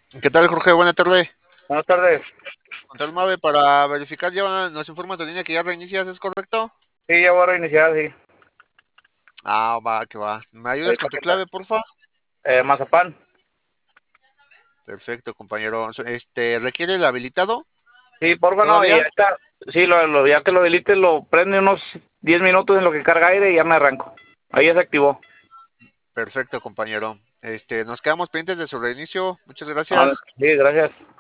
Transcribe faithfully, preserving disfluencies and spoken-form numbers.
¿Qué tal, Jorge? Buena tarde. Buenas tardes. Control Mave para verificar, ya nos informa tu línea que ya reinicias, ¿es correcto? Sí, ya voy a reiniciar, sí. Ah, va, que va. ¿Me ayudas Ahorita con tu que está. clave, porfa? Eh, mazapán. Perfecto, compañero. Este, ¿requiere el habilitado? Sí, porfa, no, y ya ¿Todavía? está. Sí, lo, lo- ya que lo delites, lo prende unos diez minutos en lo que carga aire y ya me arranco. Ahí ya se activó. Perfecto, compañero. Este, nos quedamos pendientes de su reinicio. Muchas Ah, gracias. sí, gracias.